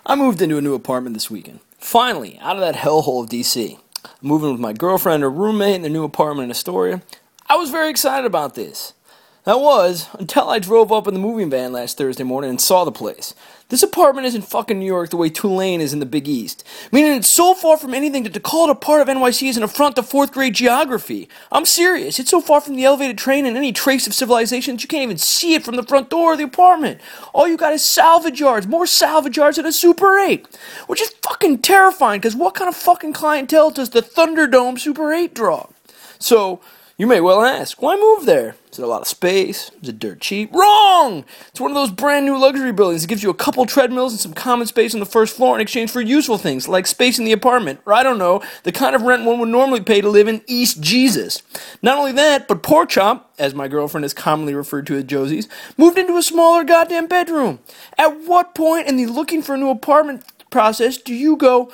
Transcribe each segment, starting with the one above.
I moved into a new apartment this weekend. Finally, out of that hellhole of DC. I'm moving with my girlfriend and her roommate in their new apartment in Astoria. I was very excited about this. That was, until I drove up in the moving van last Thursday morning and saw the place. This apartment is in fucking New York the way Tulane is in the Big East. Meaning it's so far from anything that to call it a part of NYC is an affront to 4th grade geography. I'm serious. It's so far from the elevated train and any trace of civilization that you can't even see it from the front door of the apartment. All you got is salvage yards, more salvage yards than a Super 8. Which is fucking terrifying, because what kind of fucking clientele does the Thunderdome Super 8 draw? So, you may well ask, why move there? Is it a lot of space? Is it dirt cheap? Wrong! It's one of those brand new luxury buildings that gives you a couple treadmills and some common space on the first floor in exchange for useful things, like space in the apartment, or I don't know, the kind of rent one would normally pay to live in East Jesus. Not only that, but Pork Chop, as my girlfriend is commonly referred to as Josie's, moved into a smaller goddamn bedroom. At what point in the looking for a new apartment process do you go,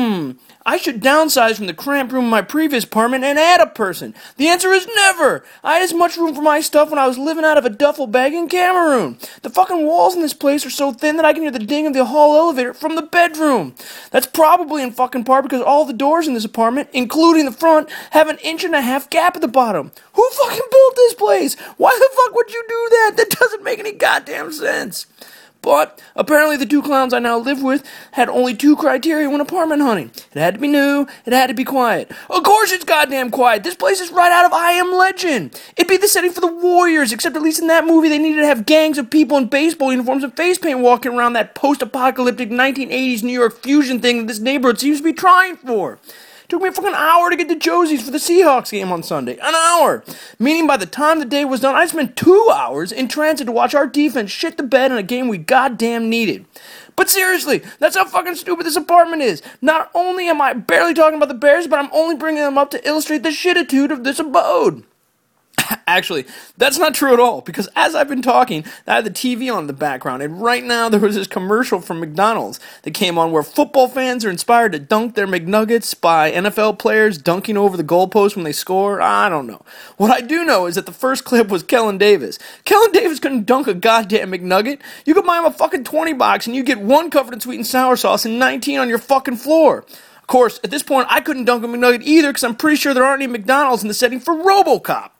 I should downsize from the cramped room in my previous apartment and add a person? The answer is never! I had as much room for my stuff when I was living out of a duffel bag in Cameroon. The fucking walls in this place are so thin that I can hear the ding of the hall elevator from the bedroom. That's probably in fucking part because all the doors in this apartment, including the front, have an 1.5-inch gap at the bottom. Who fucking built this place? Why the fuck would you do that? That doesn't make any goddamn sense. But apparently the two clowns I now live with had only 2 criteria when apartment hunting. It had to be new, it had to be quiet. Of course it's goddamn quiet. This place is right out of I Am Legend. It'd be the setting for the Warriors, except at least in that movie they needed to have gangs of people in baseball uniforms and face paint walking around that post-apocalyptic 1980s New York fusion thing that this neighborhood seems to be trying for. Took me a fucking hour to get to Josie's for the Seahawks game on Sunday. An hour! Meaning by the time the day was done, I spent 2 hours in transit to watch our defense shit the bed in a game we goddamn needed. But seriously, that's how fucking stupid this apartment is. Not only am I barely talking about the Bears, but I'm only bringing them up to illustrate the shittitude of this abode. Actually, that's not true at all, because as I've been talking, I had the TV on in the background, and right now there was this commercial from McDonald's that came on where football fans are inspired to dunk their McNuggets by NFL players dunking over the goalpost when they score. I don't know. What I do know is that the first clip was Kellen Davis. Kellen Davis couldn't dunk a goddamn McNugget. You could buy him a fucking $20 and you get 1 covered in sweet and sour sauce and 19 on your fucking floor. Of course, at this point, I couldn't dunk a McNugget either because I'm pretty sure there aren't any McDonald's in the setting for RoboCop.